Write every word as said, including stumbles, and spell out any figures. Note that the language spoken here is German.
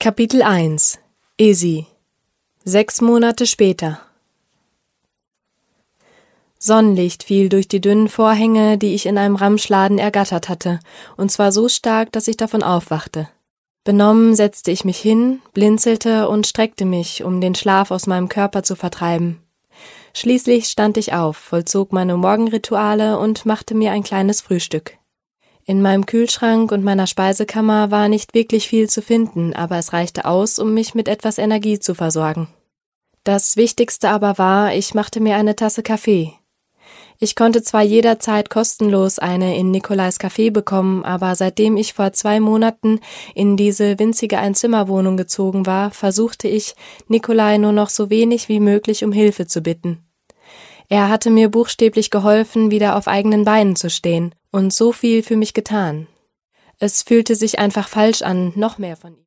Kapitel eins Izzy. Sechs Monate später. Sonnenlicht fiel durch die dünnen Vorhänge, die ich in einem Ramschladen ergattert hatte, und zwar so stark, dass ich davon aufwachte. Benommen setzte ich mich hin, blinzelte und streckte mich, um den Schlaf aus meinem Körper zu vertreiben. Schließlich stand ich auf, vollzog meine Morgenrituale und machte mir ein kleines Frühstück. In meinem Kühlschrank und meiner Speisekammer war nicht wirklich viel zu finden, aber es reichte aus, um mich mit etwas Energie zu versorgen. Das Wichtigste aber war, ich machte mir eine Tasse Kaffee. Ich konnte zwar jederzeit kostenlos eine in Nikolais Café bekommen, aber seitdem ich vor zwei Monaten in diese winzige Einzimmerwohnung gezogen war, versuchte ich, Nikolai nur noch so wenig wie möglich um Hilfe zu bitten. Er hatte mir buchstäblich geholfen, wieder auf eigenen Beinen zu stehen und so viel für mich getan. Es fühlte sich einfach falsch an, noch mehr von ihm